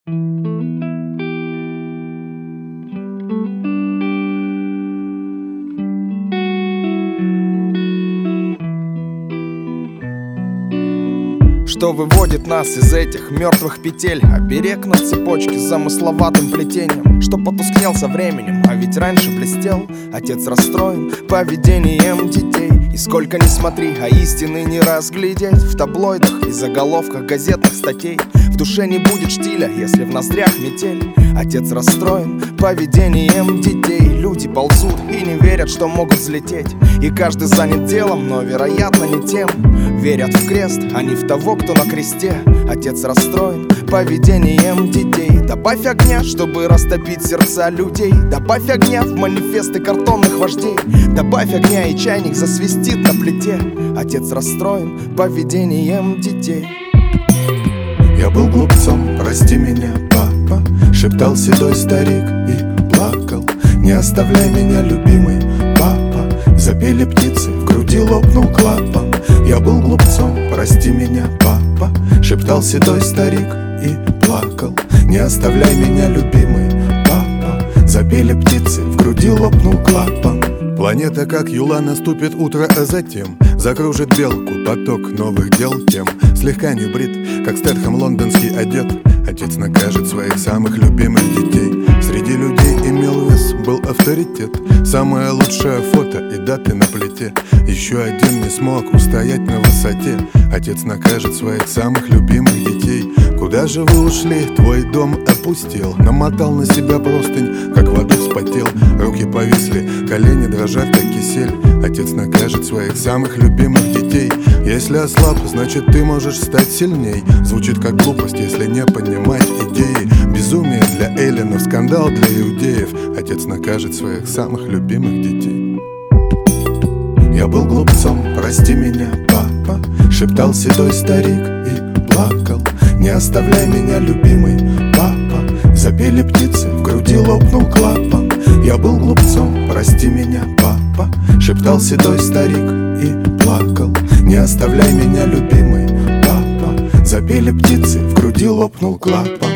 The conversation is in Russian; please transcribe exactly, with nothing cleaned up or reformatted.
Что выводит нас из этих мертвых петель? Оберег на цепочке с замысловатым плетением, что потускнел со временем, а ведь раньше блестел. Отец расстроен поведением детей. И сколько ни смотри, а истины не разглядеть в таблоидах и заголовках газетных статей. В душе не будет штиля, если в ноздрях метель. Отец расстроен поведением детей. Люди ползут и не верят, что могут взлететь. И каждый занят делом, но, вероятно, не тем. Верят в крест, а не в того, кто на кресте. Отец расстроен поведением детей. Добавь огня, чтобы растопить сердца людей. Добавь огня в манифесты картонных вождей. Добавь огня, и чайник засвистит на плите. Отец расстроен поведением детей. Я был глупцом, прости меня, папа, шептал седой старик и плакал. Не оставляй меня, любимый папа. Запели птицы, в груди лопнул клапан. Я был глупцом, прости меня, папа, шептал седой старик и плакал. Не оставляй меня, любимый папа. Запели птицы, в груди лопнул клапан. Планета, как юла, наступит утро, а затем закружит белку поток новых дел тем. Слегка не брит, как Стэтхэм лондонский одет. Отец накажет своих самых любимых детей. Среди людей имел вес, был авторитет. Самое лучшее фото и даты на плите. Еще один не смог устоять на высоте. Отец накажет своих самых любимых детей. Куда же вы ушли? Твой дом опустел. Намотал на себя простынь, как в аду вспотел. Руки повисли, колени дрожат, как кисель. Отец накажет своих самых любимых детей. Если ослаб, значит ты можешь стать сильней. Звучит как глупость, если не понимать идеи. Безумие для эллинов, скандал для иудеев. Отец накажет своих самых любимых детей. Я был глупцом, прости меня, папа, шептал седой старик и плакал. Не оставляй меня, любимый папа. Запели птицы, в груди лопнул клапан. Я был глупцом, прости меня, папа, шептал седой старик и плакал. Не оставляй меня, любимый папа. Запели птицы, в груди лопнул клапан.